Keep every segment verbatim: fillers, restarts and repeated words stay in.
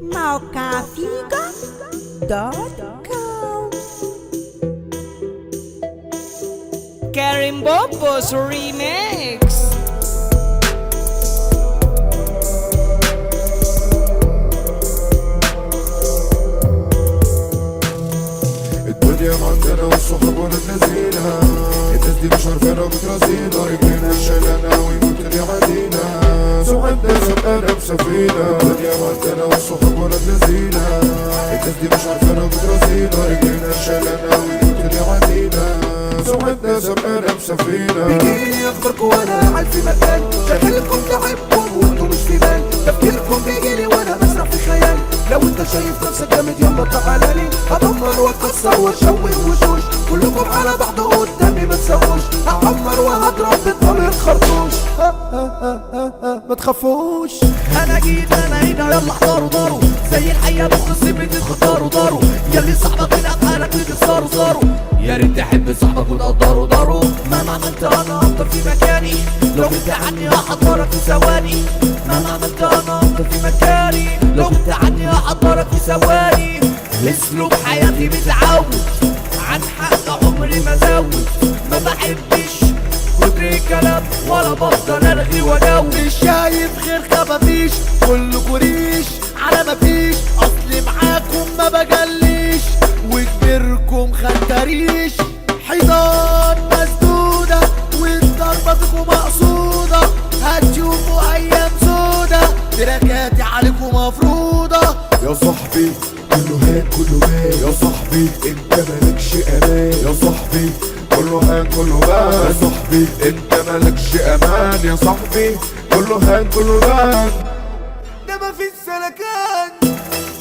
موقع فيجا دوت كوم. كريم بوبوس ريميكس. الدنيا معجنة والصحاب ولا تنزينا، الناس دي مش عارفانا وبترازينا، رجلينا شايلانا ويموت اللي عادينا، سوحنا سبقانا بسفينة. الدنيا معجنة والصحاب ولا تنزينا، الناس دي مش عارفانا وبترازينا، رجلينا شايلانا ويموت اللي عادينا، سوحنا سبقانا بسفينة. بيجيلي يخبركوا وانا قاعد في مكان، شكلكم لعبكم وانتوا مش في بال، تفكيركم بيجيلي وانا بسرح في خيال. لو انت شايف نفسك جامد يلا تعالالي، هدمر واكسر واشوه وشوش، كلكم على بعض قدامي ما تسووش، هعمر وهضرب بالطلق الخرطوش. ما تخافوش انا جيت انا هنا يلا احضروا داروا، زي الحياة بخصي بتتختاروا داروا، ياللي صاحبك من افعالك بتكسروا صاروا، يا ريت تحب صاحبك وتقدروا داروا. مهما عملت انا افضل في مكاني، لو غبت عني هحضرك في ثواني. مهما عملت انا افضل في مكاني، لو غبت عني هحضرك في ثواني. اسلوب حياتي متعود عن حق عمري ما زود، ما بحبش كتر كلام ولا بفضل الغي واجاوب. مش شايف غير خفافيش كلكوا ريش على مفيش، اصلي معاكم ما بجليش وكبركم خنتريش. حيطان مسدودة والضربة فيكم مقصودة، هتشوفوا ايام سودة تراكاتي عليكم مفروضة. يا صاحبي كله هان كله بان، يا صاحبي انت مالكش امان، يا صاحبي كله هان كله بان، يا صاحبي انت مالكش امان، يا صاحبي كله هان كله بان. ده مفيش سلكان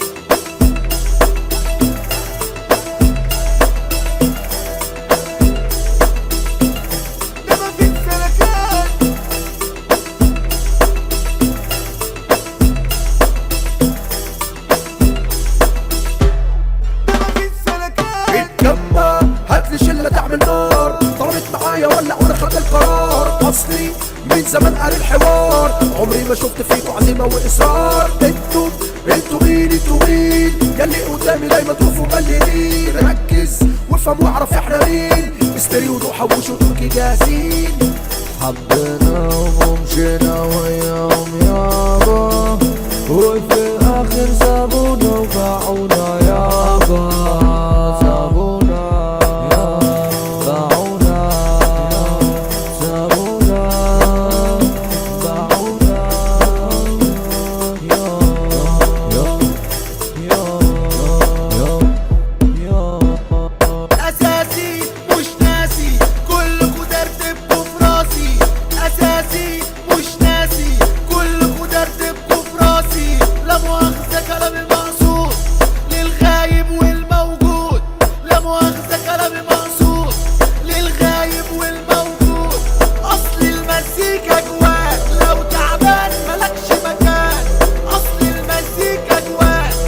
هاتلي شلة تعمل نار، طلبت معايا ولع وانا خدت القرار. اصلي من زمان قال الحوار، عمري ما شفت فيكوا عزيمة واصرار. انتوا انتوا مين انتوا مين ياللي قدامي دايما تقفوا مليانين. ركز وافهم واعرف احنا مين، استري وضوحة وشوطوكي جاهزين. حبيناهم ومشينا وياهم يابا، وفي الاخر سابونا وباعونا يابا.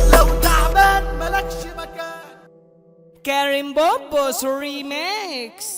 كريم بوبوس ريميكس.